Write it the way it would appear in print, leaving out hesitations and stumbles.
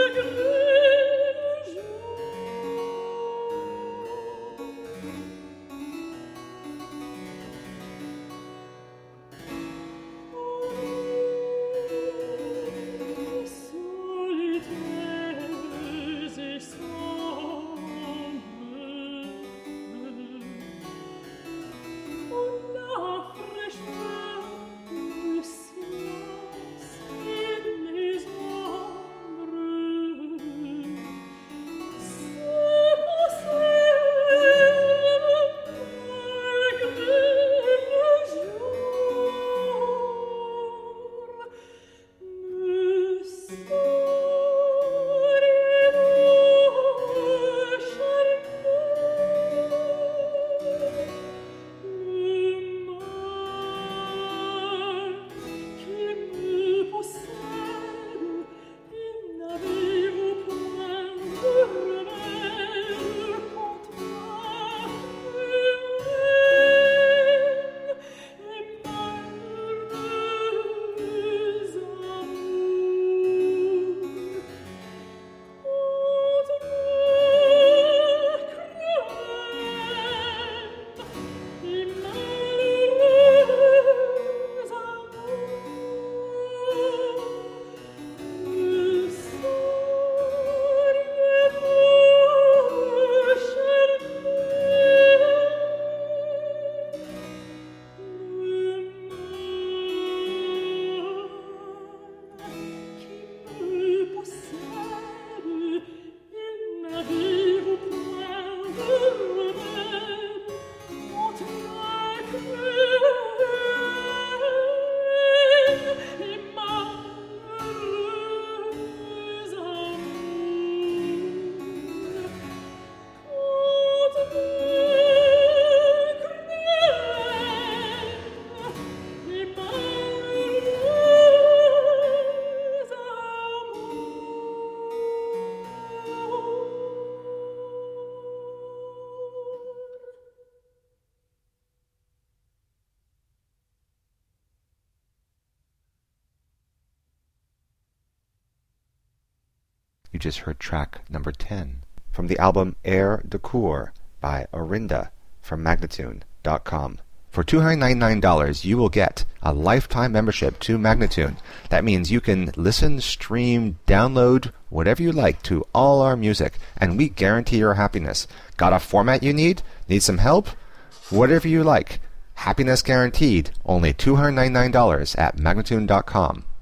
You just heard track number 10 from the album Air de Cour by Orinda from Magnatune.com. For $299, you will get a lifetime membership to Magnatune. That means you can listen, stream, download, whatever you like to all our music, and we guarantee your happiness. Got a format you need? Need some help? Whatever you like. Happiness guaranteed. Only $299 at Magnatune.com.